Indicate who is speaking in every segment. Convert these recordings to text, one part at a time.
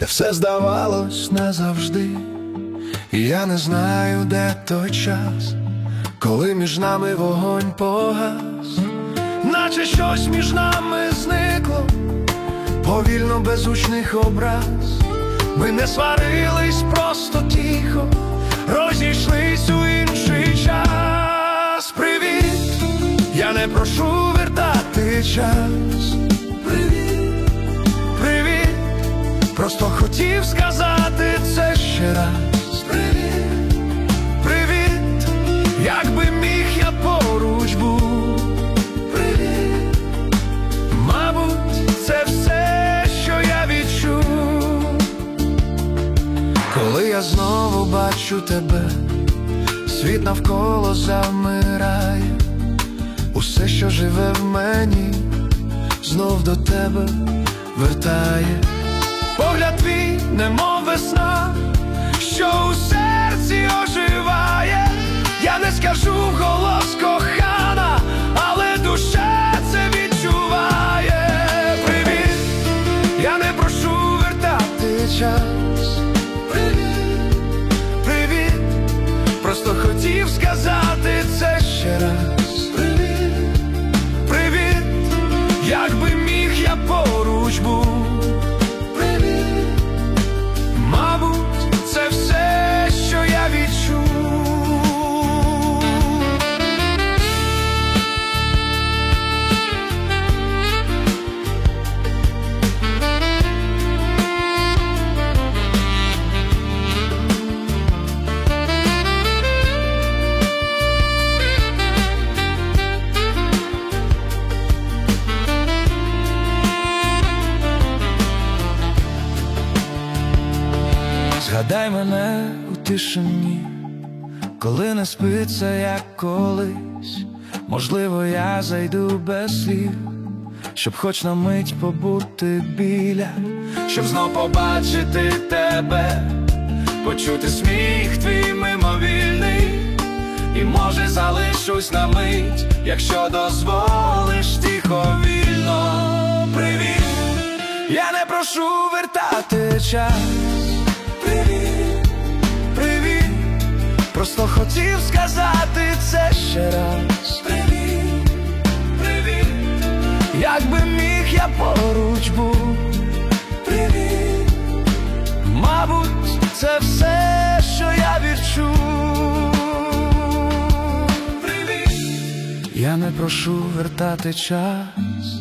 Speaker 1: де все здавалось назавжди. І я не знаю, де той час, коли між нами вогонь погас, наче щось між нами зникло, повільно, без гучних образ. Ми не сварились, просто тихо розійшлись у інший час. Привіт, я не прошу вертати час. Привіт, привіт, просто хотів сказати це ще раз. Привіт, привіт, якби міг, я поруч був. Привіт, мабуть, це все, що я відчув. Коли я знову бачу тебе, світ навколо завмирає. Усе, що живе в мені, знов до тебе вертає. Погляд твій, немов весна, що у серці оживає. Я не скажу вголос кохана, але душа це відчуває. Привіт, я не прошу вертати час. Привіт, привіт, просто хотів сказати це ще раз. Привіт, привіт, якби міг, я поруч був. Привіт, мабуть, це все, що я відчув. Згадай мене у тишині, коли не спиться, як колись. Можливо, я зайду без слів, щоб хоч на мить побути біля, щоб знов побачити тебе, почути сміх твій мимовільний. І може залишусь на мить, якщо дозволиш, тихо, вільно. Привіт, я не прошу вертати час. Привіт, привіт, просто хотів сказати це ще раз. Привіт, привіт, якби міг, я поруч був. Привіт, мабуть, це все, що я відчув. Привіт, я не прошу вертати час.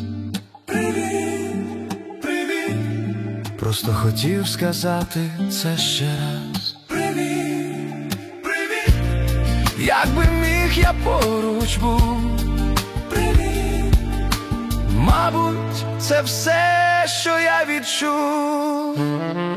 Speaker 1: Просто хотів сказати це ще раз. Привіт, привіт, якби міг, я поруч був. Привіт, мабуть, це все, що я відчув.